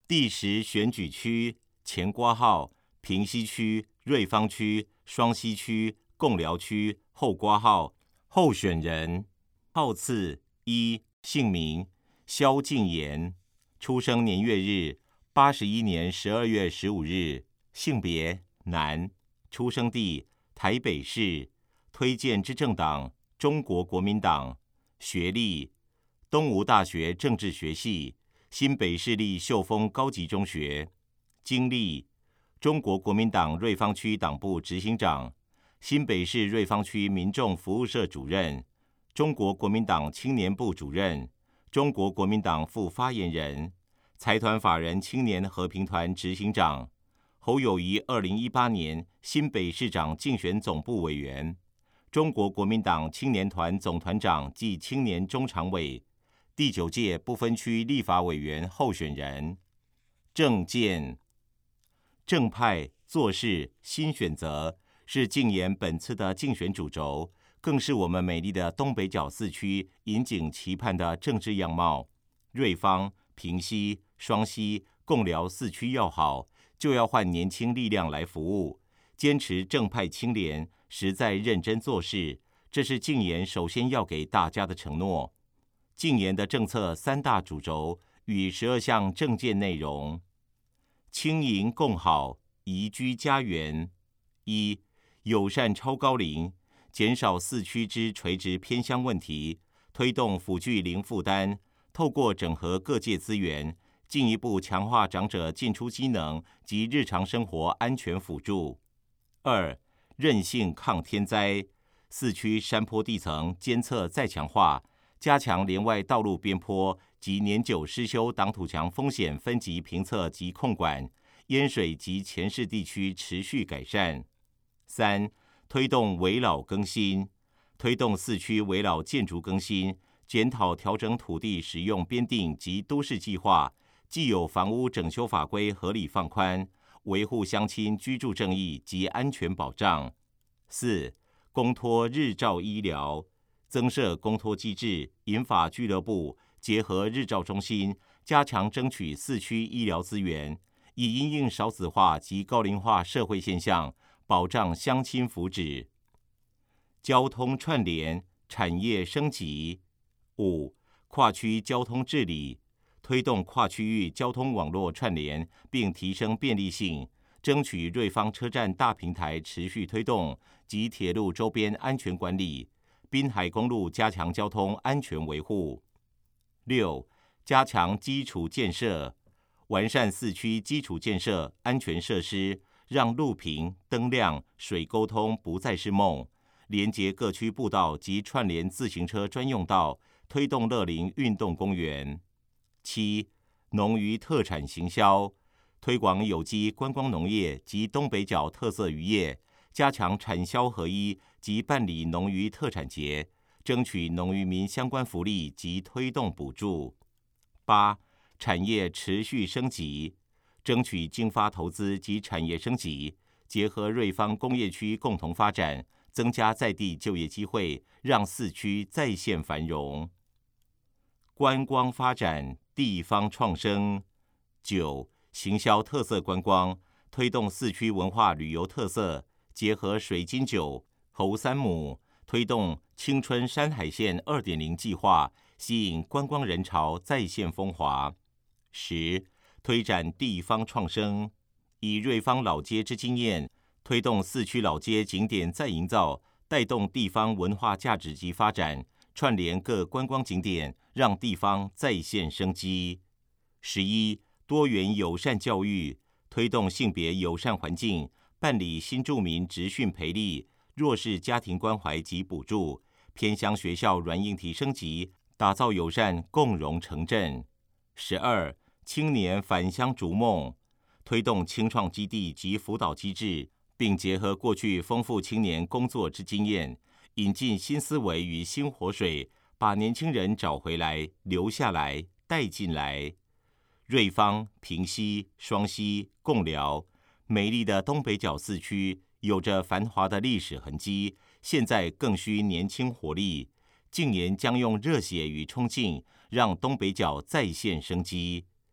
第10选举区前括号平西区、瑞芳区、双溪区、贡寮区后括号候选人号次1姓名萧敬言，出生年月日81年12月15日，性别男，出生地台北市，推荐之政党中国国民党，学历东吴大学政治学系、新北市立秀峰高级中学，经历中国国民党瑞芳区党部执行长、新北市瑞芳区民众服务社主任、中国国民党青年部主任、中国国民党副发言人、财团法人青年和平团执行长，侯友宜2018年新北市长竞选总部委员，中国国民党青年团总团长暨青年中常委，第9届不分区立法委员候选人。政见：正派做事新选择是竞研本次的竞选主轴，更是我们美丽的东北角4区引颈期盼的政治样貌。瑞芳、平西、双溪、贡寮4区要好，就要换年轻力量来服务，坚持正派清廉，实在认真做事，这是竞研首先要给大家的承诺。竞研的政策3大主轴与12项政见内容：青银共好，宜居家园。1、友善超高龄，减少4区之垂直偏乡问题，推动辅具零负担，透过整合各界资源，进一步强化长者进出机能及日常生活安全辅助。2、韧性抗天灾，4区山坡地层监测再强化，加强连外道路边坡及年久失修挡土墙风险分级评测及控管，淹水及前市地区持续改善。3、推动危老更新，推动4区危老建筑更新，检讨调整土地使用编定及都市计划，既有房屋整修法规合理放宽，维护乡亲居住正义及安全保障。4、公托日照医疗，增设公托机制，银发俱乐部结合日照中心，加强争取4区医疗资源，以因应少子化及高龄化社会现象，保障乡亲福祉。交通串联，产业升级。5、跨区交通治理，推动跨区域交通网络串联，并提升便利性，争取瑞芳车站大平台持续推动及铁路周边安全管理，滨海公路加强交通安全维护。6、加强基础建设，完善4区基础建设安全设施，让路平、灯亮、水沟通不再是梦，连结各区步道及串联自行车专用道，推动乐龄运动公园。7、农渔特产行销，推广有机观光农业及东北角特色渔业，加强产销合一及办理农渔特产节，争取农渔民相关福利及推动补助。8、产业持续升级，争取经发投资及产业升级，结合瑞芳工业区共同发展，增加在地就业机会，让4区再现繁荣。观光发展，地方创生。9、行销特色观光，推动4区文化旅游特色，结合水晶酒、侯三母，推动青春山海线2.0计划，吸引观光人潮再现风华。10、推展地方创生，以瑞芳老街之经验，推动4区老街景点再营造，带动地方文化价值及发展，串联各观光景点，让地方再现生机。11、多元友善教育，推动性别友善环境，办理新住民职训培力、弱势家庭关怀及补助，偏乡学校软硬体升级，打造友善共融城镇。12、青年返乡逐梦，推动青创基地及辅导机制，并结合过去丰富青年工作之经验，引进新思维与新活水，把年轻人找回来、留下来、带进来。瑞芳、平西、双溪、贡寮，美丽的东北角4区，有着繁华的历史痕迹，现在更需年轻活力。竞研将用热血与冲劲，让东北角再现生机。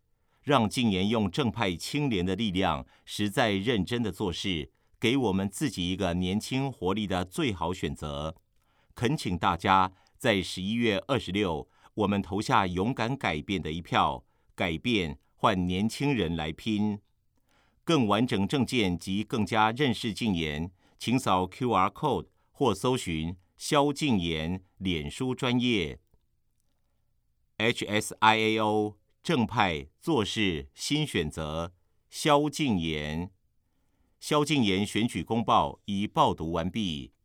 让禁言用正派清廉的力量，实在认真的做事，给我们自己一个年轻活力的最好选择。恳请大家在11月26，我们投下勇敢改变的一票，改变换年轻人来拼。更完整政见及更加认识禁言，请扫 QR Code 或搜寻萧禁言脸书专页。HSIAO 正派做事新选择，萧禁言。萧禁言选举公报已报读完毕。